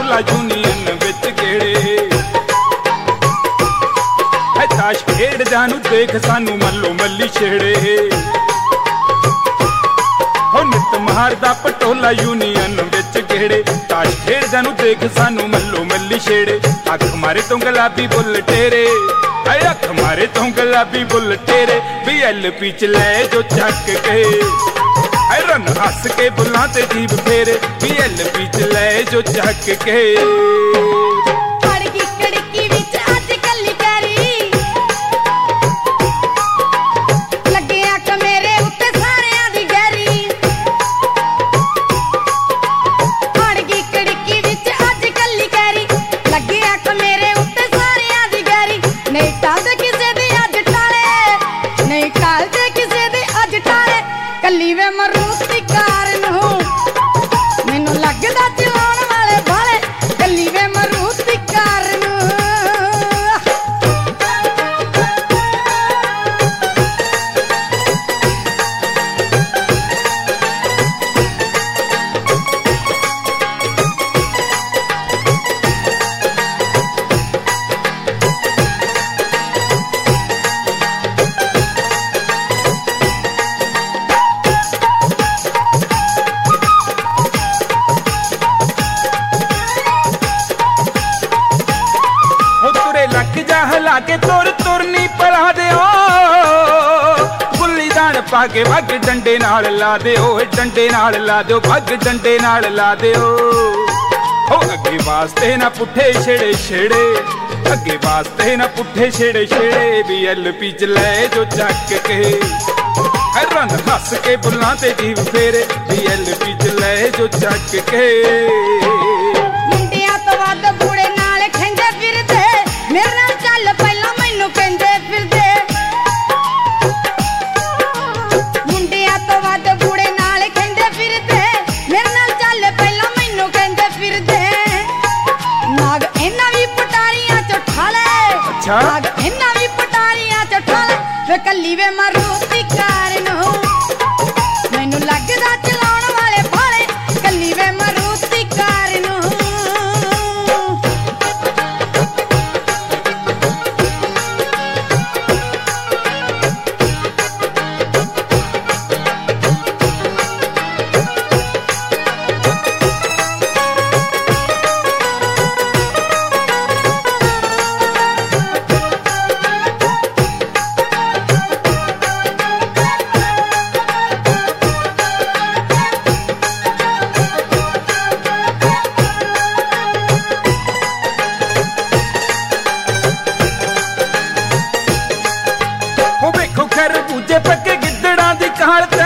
Patola union विच गेड़े ताश खेड़ जानू देख सानू मल्लो मल्ली छेड़े हो नित मारदा पटोला यूनियन विच गेड़े ताश खेड़ जानू देख सानू मल्लो मल्ली छेड़े अख मारे तो गुलाबी बुल टेरे अख मारे तो गुलाबी बुल टेरे BLP च लै जो चक के रन हस के बुलां ते जीभ फेरे BLP च लै जो चक के कली वे मरूती कार नू मैनू लगदा चलाउण वाले भाले कली वे मरूती कार नू हला के तुर तुरनी पला दे गुल्ली दान पाके भग डंडे नाल ला दे डंडे नाल ला दो भग डंडे नाल ला दे अगे वास्ते ना पुठे छेड़े छेड़े अगे वास्ते ना पुठे छेड़े छेड़े BLP च लै जो चक के रन हस के बुलां ते जीव फेरे BLP च लै जो चक के मुंडिया तो वध बूढ़े नाल खेंदे फिरदे मेरे नाल चल पहला मैनू कहंदे फिरदे मुंडिया तो वध बूढ़े नाल खेंदे फिरदे मेरे नाल चल पहला मैनू कहंदे फिरदे नाग इन्हां वी पटारियां च ठाले अच्छा नाग इन्हां वी पटारियां च ठाले वे कली वे मारूती कार नू मैनू लगदा चलाउण वाले भाले कली वे मारूती कार नू खरबूजे पक्के गिद्दड़ां दी काल ते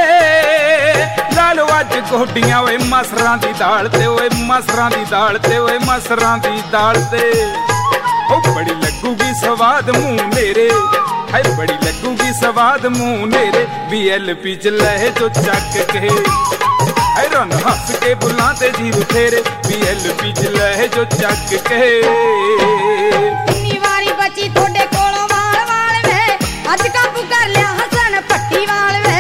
लालो अज गोडियां ओए मसरां दी दाल ते ओए मसरां दी दाल ते ओए मसरां दी दाल ते ओ बड़ी लगूगी स्वाद मुंह मेरे हाय बड़ी लगूगी स्वाद मुंह मेरे BLP च लै जो चक के हाय रन हस के बुलां ते जीव फेरे BLP च लै जो चक के किन्नी वारी बची थोड़े कोलों वाल वाल वे अज काबू कर लिया हसन पट्टी वाल वे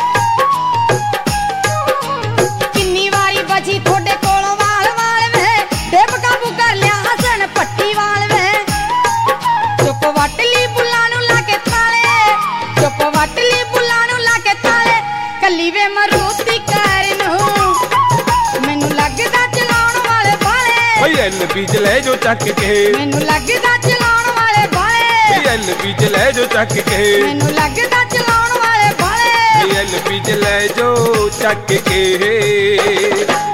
किन्नी वारी बची थोड़े कोलों वाल वाल वे देव काबू कर लिया हसन पट्टी वाल वे चुप वट ली बुल्लां नू ला के ताले चुप वट ली बुल्लां नू ला के ताले कली वे मारूती कार नू मैनू लगदा चलाउण वाले भाले BLP च लै जो चक के मैनू लगदा चलाउण वाले भाले BLP च लै जो चक के मैनू लगदा चलाउण वाले भाले BLP च लै जो चक के